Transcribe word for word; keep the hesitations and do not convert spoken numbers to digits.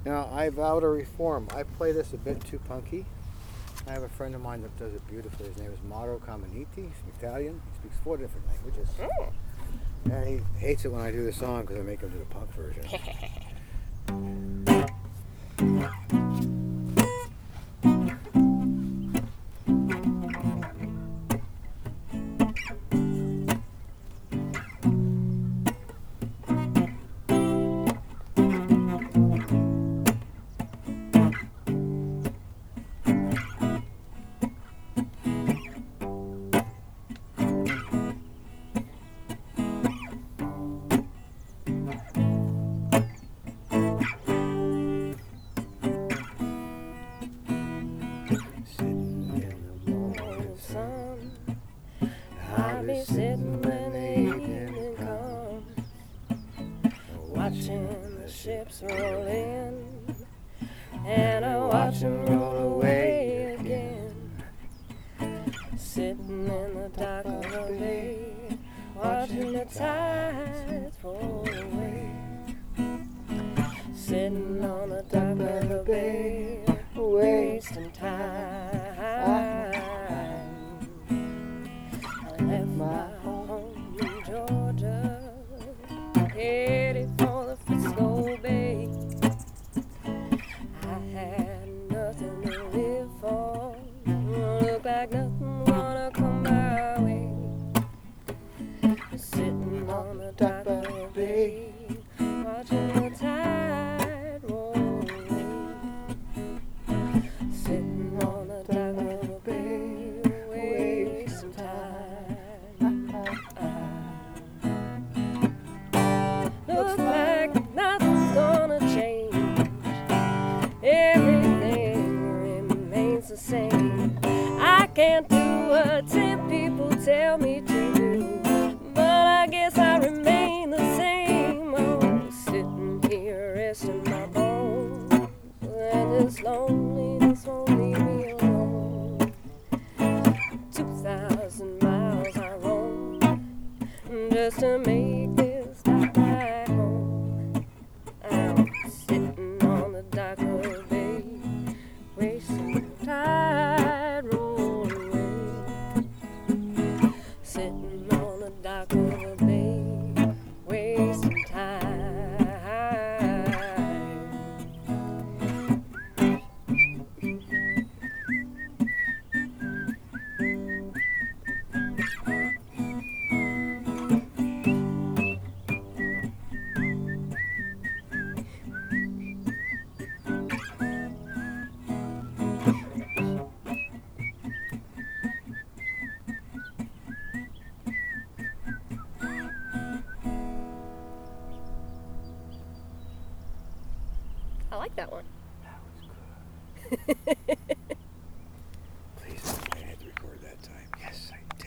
Now, I vow to reform. I play this a bit too punky. I have a friend of mine that does it beautifully. His name is Mauro Caminiti. He's Italian. He speaks four different languages. Oh. And he hates it when I do the song because I make him do the punk version. I'll be sitting when the evening comes, watching the ships roll in, and I watch them roll away again. Sitting in the dock of the bay, watching the tides roll away. Sitting on the dock of the bay, wasting time. Left my home in Georgia, headed for the Frisco Bay. I had nothing to live for, looked like nothing gonna come my way. Sitting on the dock of the bay, watching the tide roll away. Sitting on the dock of the bay, wasting time. Looks like nothing's gonna change. Everything remains the same. I can't do what ten people tell me to do, but I guess I remain the same. Oh, sitting here resting my bones, and this loneliness won't leave me alone. Two thousand miles I roam just to make this stop right home. I'm sitting on the dock of the bay, wasting tide roll away. Sitting on the dock of the bay, wasting time. I like that one. That was good.